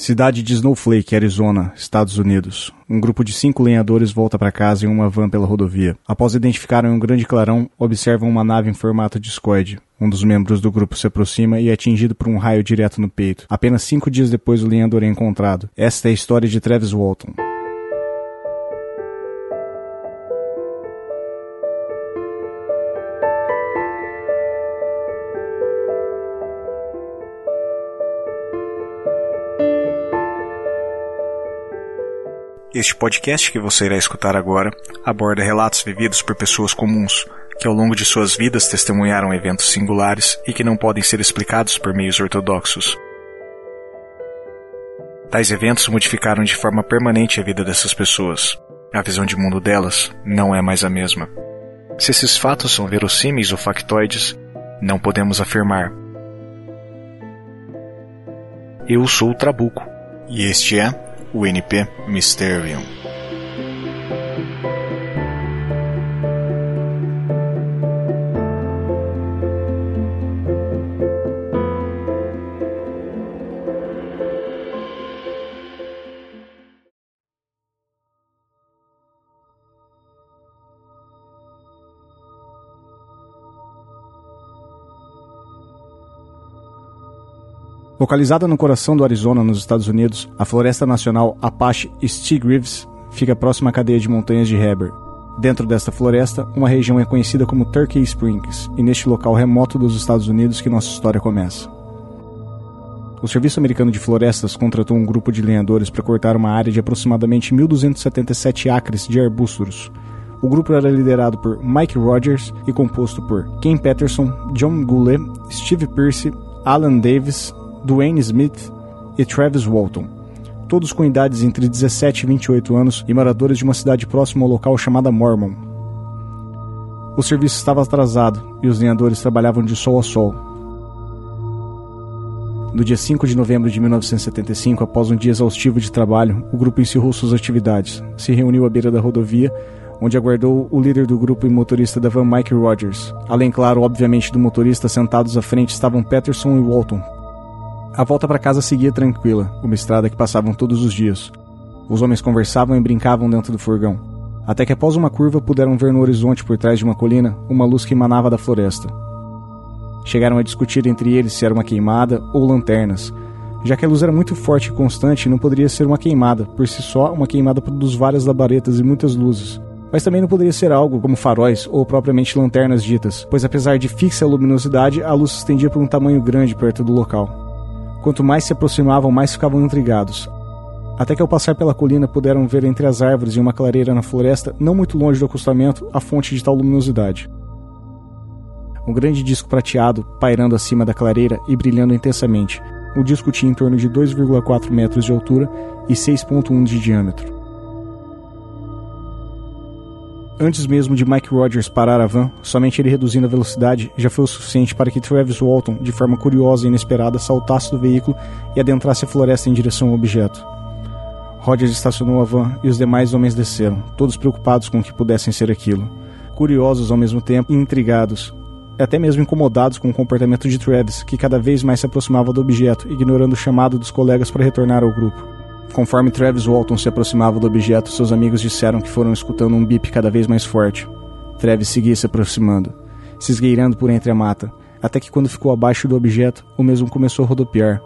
Cidade de Snowflake, Arizona, Estados Unidos. Um grupo de 5 lenhadores volta para casa em uma van pela rodovia. Após identificarem um grande clarão, observam uma nave em formato discoide. Um dos membros do grupo se aproxima e é atingido por um raio direto no peito. Apenas 5 dias depois o lenhador é encontrado. Esta é a história de Travis Walton. Este podcast que você irá escutar agora aborda relatos vividos por pessoas comuns, que ao longo de suas vidas testemunharam eventos singulares e que não podem ser explicados por meios ortodoxos. Tais eventos modificaram de forma permanente a vida dessas pessoas. A visão de mundo delas não é mais a mesma. Se esses fatos são verossímeis ou factoides, não podemos afirmar. Eu sou o Trabuco, e este é o NP Mysterium. Localizada no coração do Arizona, nos Estados Unidos, a Floresta Nacional Apache Stigrives fica próxima à cadeia de montanhas de Heber. Dentro desta floresta, uma região é conhecida como Turkey Springs, e neste local remoto dos Estados Unidos que nossa história começa. O Serviço Americano de Florestas contratou um grupo de lenhadores para cortar uma área de aproximadamente 1.277 acres de arbustos. O grupo era liderado por Mike Rogers e composto por Ken Patterson, John Goulet, Steve Pierce, Alan Davis, Dwayne Smith e Travis Walton, todos com idades entre 17 e 28 anos e moradores de uma cidade próxima ao local chamada Mormon. O serviço estava atrasado e os lenhadores trabalhavam de sol a sol. No dia 5 de novembro de 1975, após um dia exaustivo de trabalho, o grupo encerrou suas atividades, se reuniu à beira da rodovia, onde aguardou o líder do grupo e motorista da van, Mike Rogers. Além, claro, obviamente, do motorista, sentados à frente estavam Patterson e Walton. A volta para casa seguia tranquila, uma estrada que passavam todos os dias. Os homens conversavam e brincavam dentro do furgão, até que após uma curva puderam ver no horizonte por trás de uma colina uma luz que emanava da floresta. Chegaram a discutir entre eles se era uma queimada ou lanternas, já que a luz era muito forte e constante e não poderia ser uma queimada. Por si só, uma queimada produz várias labaredas e muitas luzes. Mas também não poderia ser algo como faróis ou propriamente lanternas ditas, pois apesar de fixa a luminosidade, a luz se estendia por um tamanho grande perto do local. Quanto mais se aproximavam, mais ficavam intrigados. Até que ao passar pela colina puderam ver entre as árvores e uma clareira na floresta, não muito longe do acostamento, a fonte de tal luminosidade. Um grande disco prateado pairando acima da clareira e brilhando intensamente. O disco tinha em torno de 2,4 metros de altura e 6,1 de diâmetro. Antes mesmo de Mike Rogers parar a van, somente ele reduzindo a velocidade já foi o suficiente para que Travis Walton, de forma curiosa e inesperada, saltasse do veículo e adentrasse a floresta em direção ao objeto. Rogers estacionou a van e os demais homens desceram, todos preocupados com o que pudessem ser aquilo, curiosos ao mesmo tempo e intrigados, e até mesmo incomodados com o comportamento de Travis, que cada vez mais se aproximava do objeto, ignorando o chamado dos colegas para retornar ao grupo. Conforme Travis Walton se aproximava do objeto, seus amigos disseram que foram escutando um bip cada vez mais forte. Travis seguia se aproximando, se esgueirando por entre a mata, até que quando ficou abaixo do objeto, o mesmo começou a rodopiar.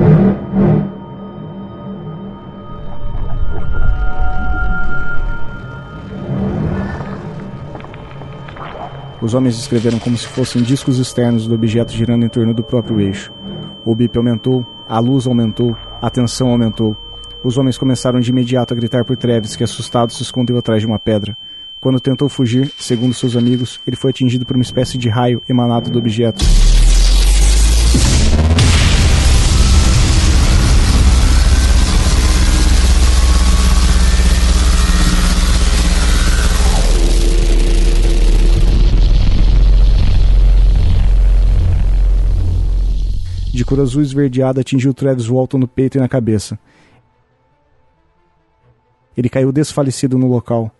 Os homens descreveram como se fossem discos externos do objeto girando em torno do próprio eixo. O bip aumentou, a luz aumentou, a tensão aumentou. Os homens começaram de imediato a gritar por Travis, que assustado se escondeu atrás de uma pedra. Quando tentou fugir, segundo seus amigos, ele foi atingido por uma espécie de raio emanado do objeto. De cor azul esverdeada atingiu Travis Walton no peito e na cabeça. Ele caiu desfalecido no local.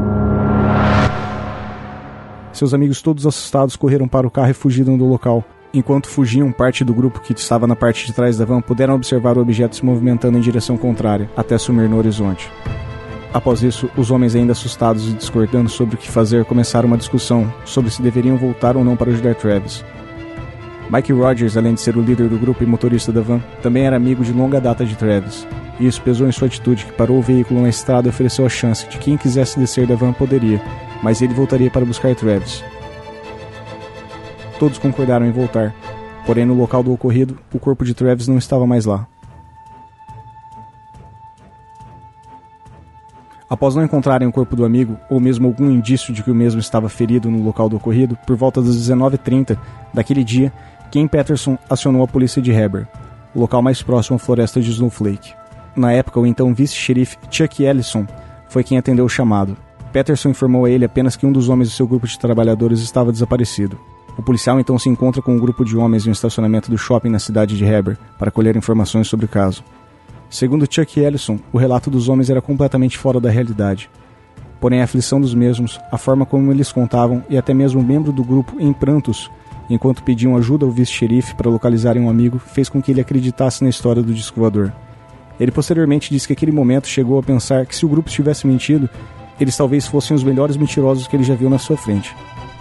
Seus amigos, todos assustados, correram para o carro e fugiram do local. Enquanto fugiam, parte do grupo que estava na parte de trás da van puderam observar o objeto se movimentando em direção contrária, até sumir no horizonte. Após isso, os homens, ainda assustados e discordando sobre o que fazer, começaram uma discussão sobre se deveriam voltar ou não para ajudar Travis. Mike Rogers, além de ser o líder do grupo e motorista da van, também era amigo de longa data de Travis, e isso pesou em sua atitude, que parou o veículo na estrada e ofereceu a chance de que quem quisesse descer da van poderia, mas ele voltaria para buscar Travis. Todos concordaram em voltar, porém no local do ocorrido, o corpo de Travis não estava mais lá. Após não encontrarem o corpo do amigo, ou mesmo algum indício de que o mesmo estava ferido no local do ocorrido, por volta das 19h30 daquele dia, Ken Patterson acionou a polícia de Heber, o local mais próximo à floresta de Snowflake. Na época, o então vice-xerife Chuck Ellison foi quem atendeu o chamado. Patterson informou a ele apenas que um dos homens do seu grupo de trabalhadores estava desaparecido. O policial então se encontra com um grupo de homens em um estacionamento do shopping na cidade de Heber para colher informações sobre o caso. Segundo Chuck Ellison, o relato dos homens era completamente fora da realidade. Porém, a aflição dos mesmos, a forma como eles contavam e até mesmo um membro do grupo em prantos, enquanto pediam ajuda ao vice-xerife para localizarem um amigo, fez com que ele acreditasse na história do disco voador. Ele posteriormente disse que aquele momento chegou a pensar que se o grupo tivesse mentido, eles talvez fossem os melhores mentirosos que ele já viu na sua frente.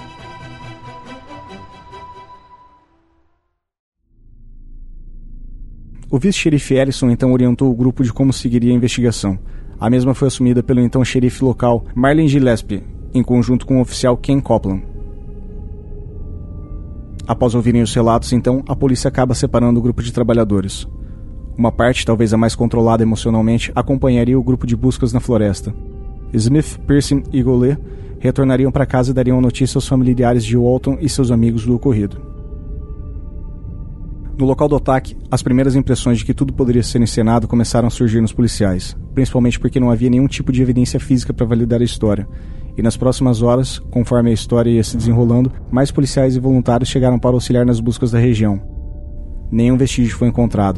O vice-xerife Ellison então orientou o grupo de como seguiria a investigação. A mesma foi assumida pelo então xerife local Marlin Gillespie, em conjunto com o oficial Ken Copeland. Após ouvirem os relatos, então, a polícia acaba separando o grupo de trabalhadores. Uma parte, talvez a mais controlada emocionalmente, acompanharia o grupo de buscas na floresta. Smith, Pearson e Goulet retornariam para casa e dariam notícia aos familiares de Walton e seus amigos do ocorrido. No local do ataque, as primeiras impressões de que tudo poderia ser encenado começaram a surgir nos policiais, principalmente porque não havia nenhum tipo de evidência física para validar a história. E nas próximas horas, conforme a história ia se desenrolando, mais policiais e voluntários chegaram para auxiliar nas buscas da região. Nenhum vestígio foi encontrado.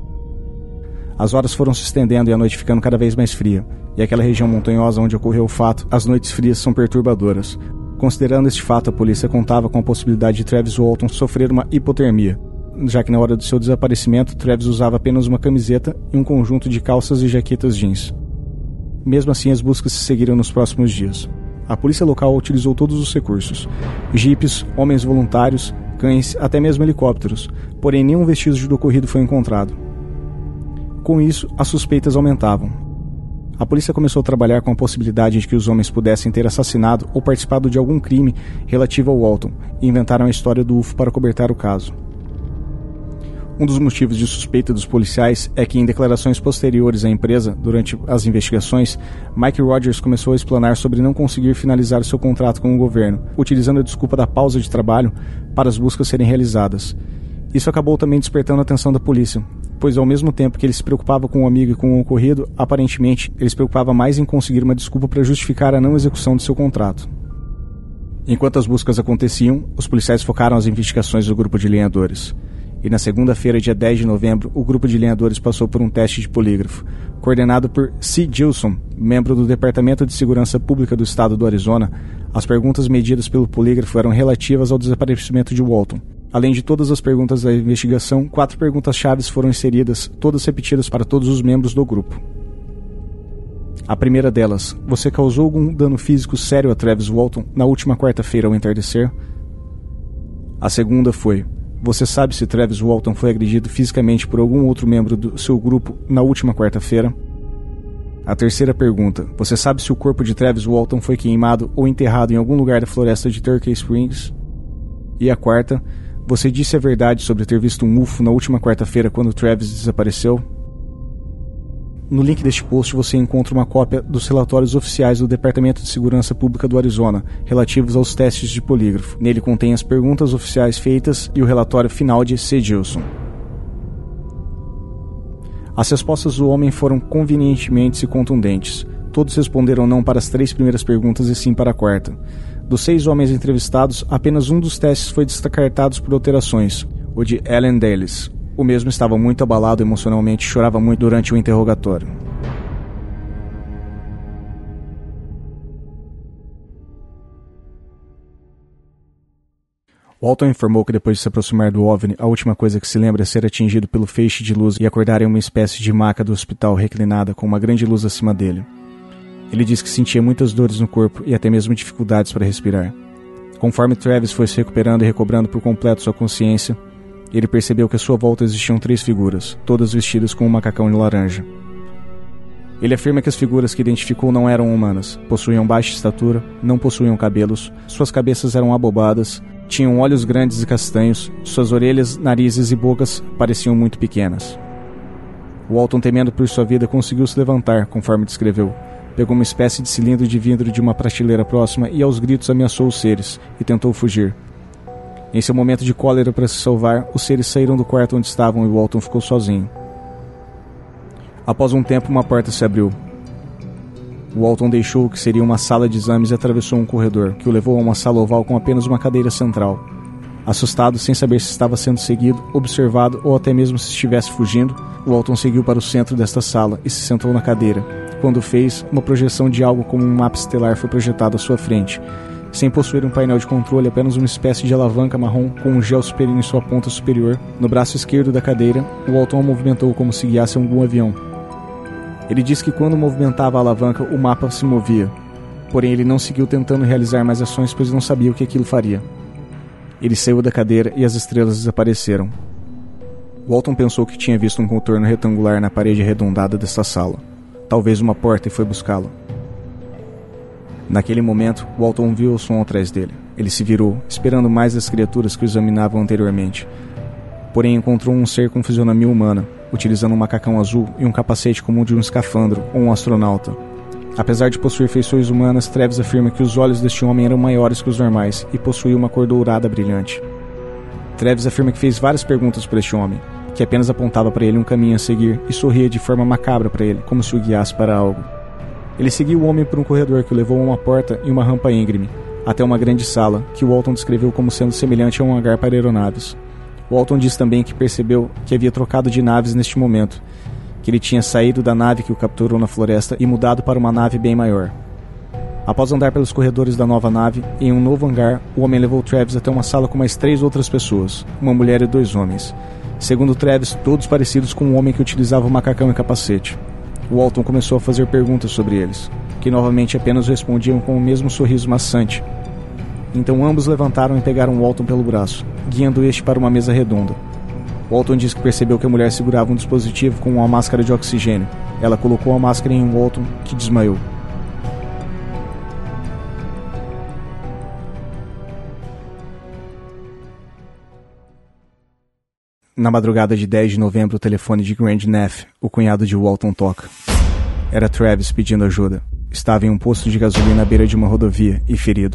As horas foram se estendendo e a noite ficando cada vez mais fria, e aquela região montanhosa onde ocorreu o fato, as noites frias são perturbadoras. Considerando este fato, a polícia contava com a possibilidade de Travis Walton sofrer uma hipotermia, já que na hora do seu desaparecimento, Travis usava apenas uma camiseta e um conjunto de calças e jaquetas jeans. Mesmo assim, as buscas se seguiram nos próximos dias. A polícia local utilizou todos os recursos: jipes, homens voluntários, cães, até mesmo helicópteros, porém nenhum vestígio do ocorrido foi encontrado. Com isso, as suspeitas aumentavam. A polícia começou a trabalhar com a possibilidade de que os homens pudessem ter assassinado ou participado de algum crime relativo ao Walton e inventaram a história do UFO para cobertar o caso. Um dos motivos de suspeita dos policiais é que, em declarações posteriores à empresa, durante as investigações, Mike Rogers começou a explanar sobre não conseguir finalizar seu contrato com o governo, utilizando a desculpa da pausa de trabalho para as buscas serem realizadas. Isso acabou também despertando a atenção da polícia, pois ao mesmo tempo que ele se preocupava com o amigo e com o ocorrido, aparentemente ele se preocupava mais em conseguir uma desculpa para justificar a não execução de seu contrato. Enquanto as buscas aconteciam, os policiais focaram as investigações do grupo de lenhadores. E na segunda-feira, dia 10 de novembro, o grupo de lenhadores passou por um teste de polígrafo, coordenado por C. Gilson, membro do Departamento de Segurança Pública do Estado do Arizona. As perguntas medidas pelo polígrafo eram relativas ao desaparecimento de Walton. Além de todas as perguntas da investigação, 4 perguntas-chave foram inseridas, todas repetidas para todos os membros do grupo. A primeira delas: você causou algum dano físico sério a Travis Walton na última quarta-feira ao entardecer? A segunda foi: você sabe se Travis Walton foi agredido fisicamente por algum outro membro do seu grupo na última quarta-feira? A terceira pergunta: você sabe se o corpo de Travis Walton foi queimado ou enterrado em algum lugar da floresta de Turkey Springs? E a quarta: você disse a verdade sobre ter visto um UFO na última quarta-feira quando Travis desapareceu? No link deste post você encontra uma cópia dos relatórios oficiais do Departamento de Segurança Pública do Arizona, relativos aos testes de polígrafo. Nele contém as perguntas oficiais feitas e o relatório final de C. Gilson. As respostas do homem foram convenientemente contundentes. Todos responderam não para as 3 primeiras perguntas e sim para a quarta. Dos 6 homens entrevistados, apenas um dos testes foi descartado por alterações, o de Alan Dales. O mesmo estava muito abalado emocionalmente e chorava muito durante o interrogatório. Walton informou que depois de se aproximar do OVNI, a última coisa que se lembra é ser atingido pelo feixe de luz e acordar em uma espécie de maca do hospital reclinada com uma grande luz acima dele. Ele disse que sentia muitas dores no corpo e até mesmo dificuldades para respirar. Conforme Travis foi se recuperando e recobrando por completo sua consciência, ele percebeu que à sua volta existiam 3 figuras, todas vestidas com um macacão de laranja. Ele afirma que as figuras que identificou não eram humanas, possuíam baixa estatura, não possuíam cabelos, suas cabeças eram abobadas, tinham olhos grandes e castanhos, suas orelhas, narizes e bocas pareciam muito pequenas. Walton, temendo por sua vida, conseguiu se levantar, conforme descreveu. Pegou uma espécie de cilindro de vidro de uma prateleira próxima e aos gritos ameaçou os seres, e tentou fugir. Em seu momento de cólera para se salvar, os seres saíram do quarto onde estavam e Walton ficou sozinho. Após um tempo, uma porta se abriu. Walton deixou o que seria uma sala de exames e atravessou um corredor, que o levou a uma sala oval com apenas uma cadeira central. Assustado, sem saber se estava sendo seguido, observado ou até mesmo se estivesse fugindo, Walton seguiu para o centro desta sala e se sentou na cadeira. Quando fez, uma projeção de algo como um mapa estelar foi projetado à sua frente. Sem possuir um painel de controle, apenas uma espécie de alavanca marrom com um gel superino em sua ponta superior. No braço esquerdo da cadeira, Walton a movimentou como se guiasse algum avião. Ele disse que quando movimentava a alavanca, o mapa se movia. Porém, ele não seguiu tentando realizar mais ações, pois não sabia o que aquilo faria. Ele saiu da cadeira e as estrelas desapareceram. Walton pensou que tinha visto um contorno retangular na parede arredondada desta sala. Talvez uma porta, e foi buscá-la. Naquele momento, Walton ouviu o som atrás dele. Ele se virou, esperando mais das criaturas que o examinavam anteriormente. Porém, encontrou um ser com fisionomia humana, utilizando um macacão azul e um capacete como o de um escafandro ou um astronauta. Apesar de possuir feições humanas, Travis afirma que os olhos deste homem eram maiores que os normais e possuía uma cor dourada brilhante. Travis afirma que fez várias perguntas para este homem, que apenas apontava para ele um caminho a seguir e sorria de forma macabra para ele, como se o guiasse para algo. Ele seguiu o homem por um corredor que o levou a uma porta e uma rampa íngreme, até uma grande sala, que Walton descreveu como sendo semelhante a um hangar para aeronaves. Walton diz também que percebeu que havia trocado de naves neste momento, que ele tinha saído da nave que o capturou na floresta e mudado para uma nave bem maior. Após andar pelos corredores da nova nave, em um novo hangar, o homem levou Travis até uma sala com mais 3 outras pessoas, uma mulher e 2 homens. Segundo Travis, todos parecidos com o homem que utilizava o macacão e capacete. Walton começou a fazer perguntas sobre eles, que novamente apenas respondiam com o mesmo sorriso maçante. Então ambos levantaram e pegaram Walton pelo braço, guiando este para uma mesa redonda. Walton disse que percebeu que a mulher segurava um dispositivo com uma máscara de oxigênio. Ela colocou a máscara em Walton, que desmaiou. Na madrugada de 10 de novembro, o telefone de Grant Neff, o cunhado de Walton, toca. Era Travis pedindo ajuda. Estava em um posto de gasolina à beira de uma rodovia e ferido.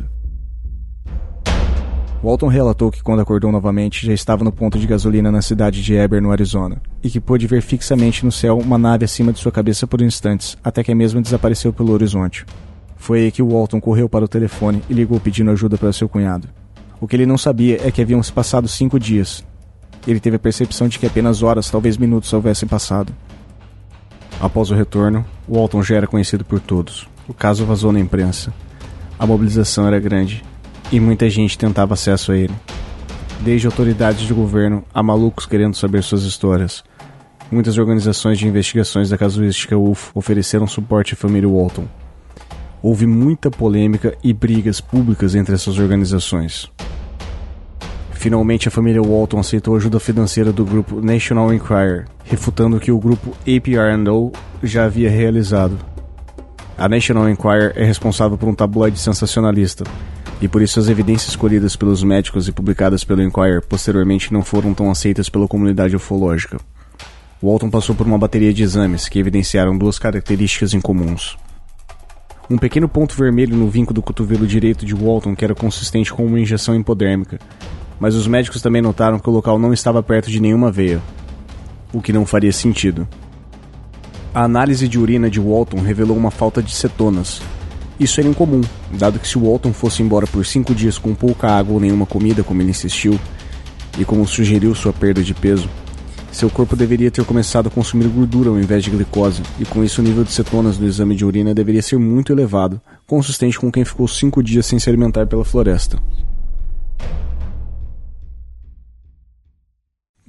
Walton relatou que quando acordou novamente já estava no ponto de gasolina na cidade de Heber, no Arizona, e que pôde ver fixamente no céu uma nave acima de sua cabeça por instantes, até que a mesma desapareceu pelo horizonte. Foi aí que Walton correu para o telefone e ligou pedindo ajuda para seu cunhado. O que ele não sabia é que haviam se passado 5 dias. Ele teve a percepção de que apenas horas, talvez minutos, houvessem passado. Após o retorno, Walton já era conhecido por todos. O caso vazou na imprensa. A mobilização era grande e muita gente tentava acesso a ele. Desde autoridades de governo a malucos querendo saber suas histórias. Muitas organizações de investigações da casuística UFO ofereceram suporte à família Walton. Houve muita polêmica e brigas públicas entre essas organizações. Finalmente, a família Walton aceitou a ajuda financeira do grupo National Enquirer, refutando o que o grupo APR&O já havia realizado. A National Enquirer é responsável por um tabloide sensacionalista, e por isso as evidências escolhidas pelos médicos e publicadas pelo Enquirer posteriormente não foram tão aceitas pela comunidade ufológica. Walton passou por uma bateria de exames que evidenciaram 2 características incomuns. Um pequeno ponto vermelho no vinco do cotovelo direito de Walton que era consistente com uma injeção hipodérmica, mas os médicos também notaram que o local não estava perto de nenhuma veia, o que não faria sentido. A análise de urina de Walton revelou uma falta de cetonas. Isso era incomum, dado que se Walton fosse embora por 5 dias com pouca água ou nenhuma comida, como ele insistiu, e como sugeriu sua perda de peso, seu corpo deveria ter começado a consumir gordura ao invés de glicose, e com isso o nível de cetonas do exame de urina deveria ser muito elevado, consistente com quem ficou 5 dias sem se alimentar pela floresta.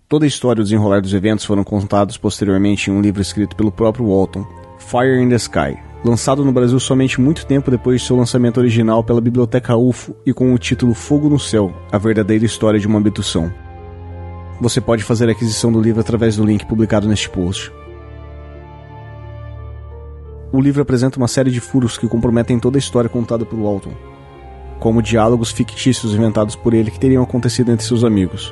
Toda a história e o desenrolar dos eventos foram contados posteriormente em um livro escrito pelo próprio Walton, Fire in the Sky, lançado no Brasil somente muito tempo depois de seu lançamento original pela Biblioteca UFO e com o título Fogo no Céu, a verdadeira história de uma abdução. Você pode fazer a aquisição do livro através do link publicado neste post. O livro apresenta uma série de furos que comprometem toda a história contada por Walton, como diálogos fictícios inventados por ele que teriam acontecido entre seus amigos.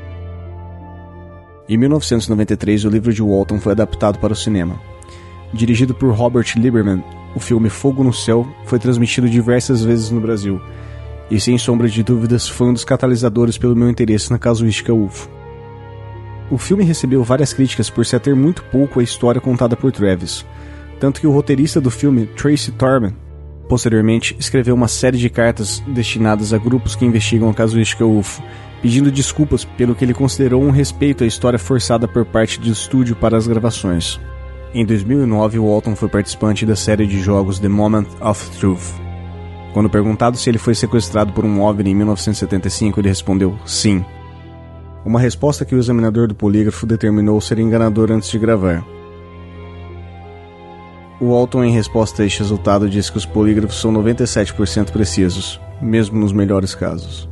Em 1993, o livro de Walton foi adaptado para o cinema. Dirigido por Robert Lieberman, o filme Fogo no Céu foi transmitido diversas vezes no Brasil, e sem sombra de dúvidas foi um dos catalisadores pelo meu interesse na casuística UFO. O filme recebeu várias críticas por se ater muito pouco à história contada por Travis, tanto que o roteirista do filme, Tracy Torman, posteriormente escreveu uma série de cartas destinadas a grupos que investigam a casuística UFO, pedindo desculpas pelo que ele considerou um respeito à história forçada por parte do estúdio para as gravações. Em 2009, Walton foi participante da série de jogos The Moment of Truth. Quando perguntado se ele foi sequestrado por um OVNI em 1975, ele respondeu sim. Uma resposta que o examinador do polígrafo determinou ser enganadora antes de gravar. O Walton, em resposta a este resultado, disse que os polígrafos são 97% precisos, mesmo nos melhores casos.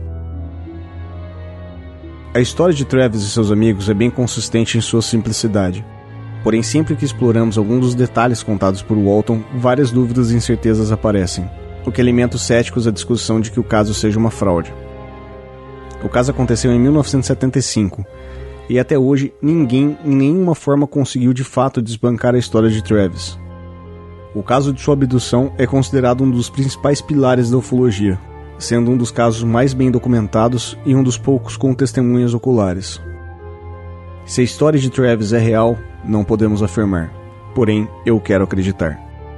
A história de Travis e seus amigos é bem consistente em sua simplicidade. Porém, sempre que exploramos algum dos detalhes contados por Walton, várias dúvidas e incertezas aparecem, o que alimenta os céticos à discussão de que o caso seja uma fraude. O caso aconteceu em 1975, e até hoje ninguém em nenhuma forma conseguiu de fato desbancar a história de Travis. O caso de sua abdução é considerado um dos principais pilares da ufologia, sendo um dos casos mais bem documentados e um dos poucos com testemunhas oculares. Se a história de Travis é real, não podemos afirmar, porém eu quero acreditar.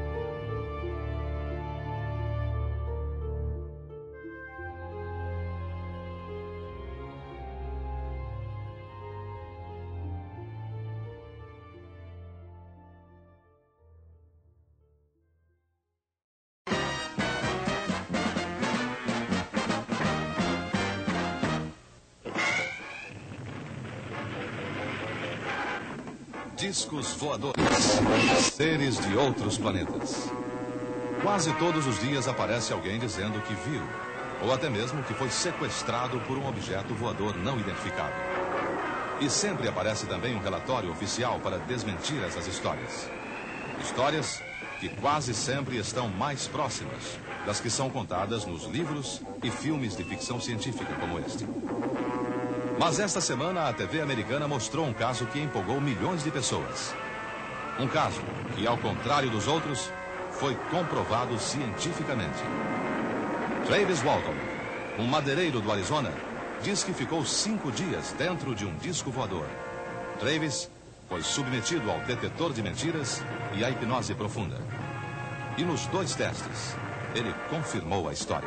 Discos voadores, seres de outros planetas. Quase todos os dias aparece alguém dizendo que viu, ou até mesmo que foi sequestrado por um objeto voador não identificado. E sempre aparece também um relatório oficial para desmentir essas histórias. Histórias que quase sempre estão mais próximas das que são contadas nos livros e filmes de ficção científica como este. Mas esta semana a TV americana mostrou um caso que empolgou milhões de pessoas. Um caso que, ao contrário dos outros, foi comprovado cientificamente. Travis Walton, um madeireiro do Arizona, diz que ficou 5 dias dentro de um disco voador. Travis foi submetido ao detetor de mentiras e à hipnose profunda. E nos 2 testes, ele confirmou a história.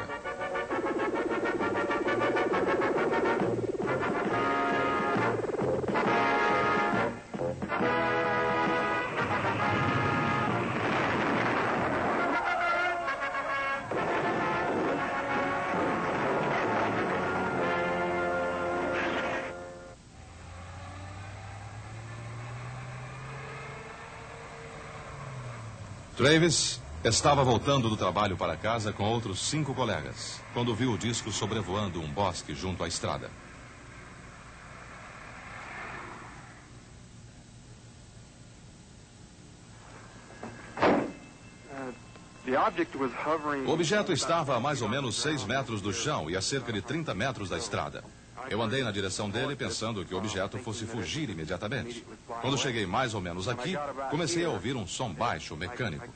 Travis estava voltando do trabalho para casa com outros 5 colegas, quando viu o disco sobrevoando um bosque junto à estrada. O objeto estava a mais ou menos 6 metros do chão e a cerca de 30 metros da estrada. Eu andei na direção dele pensando que o objeto fosse fugir imediatamente. Quando cheguei mais ou menos aqui, comecei a ouvir um som baixo, mecânico.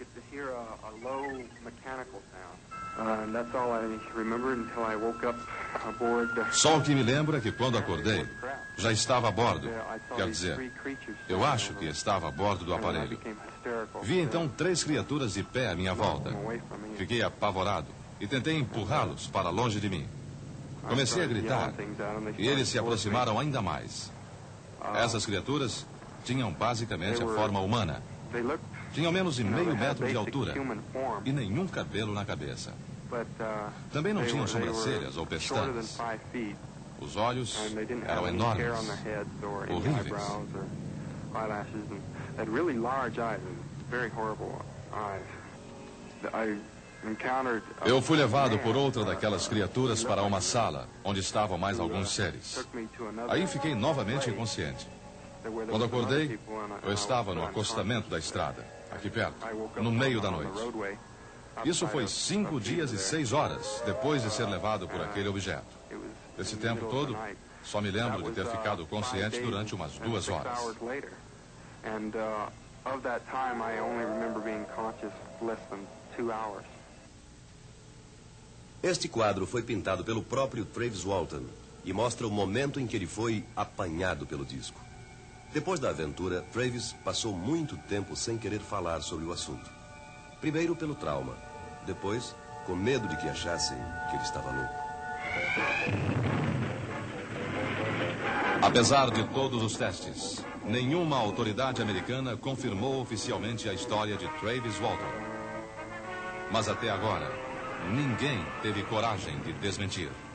Só o que me lembro é que quando acordei, já estava a bordo. Quer dizer, eu acho que estava a bordo do aparelho. Vi então 3 criaturas de pé à minha volta. Fiquei apavorado e tentei empurrá-los para longe de mim. Comecei a gritar e eles se aproximaram ainda mais. Essas criaturas tinham basicamente a forma humana. Tinham menos de meio metro de altura e nenhum cabelo na cabeça. Também não tinham sobrancelhas ou pestanas. Os olhos eram enormes, horríveis. Eu fui levado por outra daquelas criaturas para uma sala, onde estavam mais alguns seres. Aí fiquei novamente inconsciente. Quando acordei, eu estava no acostamento da estrada, aqui perto, no meio da noite. Isso foi 5 dias e 6 horas depois de ser levado por aquele objeto. Desse tempo todo, só me lembro de ter ficado consciente durante umas 2 horas. Este quadro foi pintado pelo próprio Travis Walton e mostra o momento em que ele foi apanhado pelo disco. Depois da aventura, Travis passou muito tempo sem querer falar sobre o assunto. Primeiro pelo trauma, depois com medo de que achassem que ele estava louco. Apesar de todos os testes, nenhuma autoridade americana confirmou oficialmente a história de Travis Walton. Mas até agora, ninguém teve coragem de desmentir.